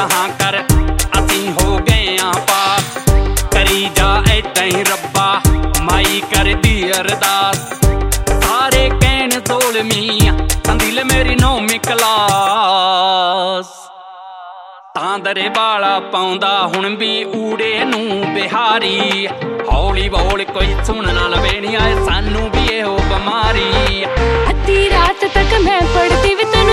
ਹਾਂ ਕਰ ਅਸੀਂ ਹੋ ਗਏ ਆਂ ਪਾਸ ਕਰੀ ਜਾ ਏਦਾਂ ਹੀ ਰੱਬਾ ਮਾਈ ਕਰਦੀ ਅਰਦਾਸ ਸਾਰੇ ਕਹਿਣ ਜ਼ੁਲਮੀ ਸੰਦੀਲ ਮੇਰੀ 9ਵੀਂ ਕਲਾਸ ਤਾਂਦਰੇ ਵਾਲਾ ਪਾਉਂਦਾ ਹੁਣ ਵੀ ਊੜੇ ਨੂੰ ਬਿਹਾਰੀ ਹੌਲੀ ਬੋਲ ਕੋਈ ਸੁਣ ਨਾ ਲਵੇ ਨੀ ਆਏ ਸਾਨੂੰ ਵੀ ਇਹੋ ਬਿਮਾਰੀ ਅੱਧੀ ਰਾਤ ਤੱਕ ਮੈਂ ਪੜਦੀ ਵੀ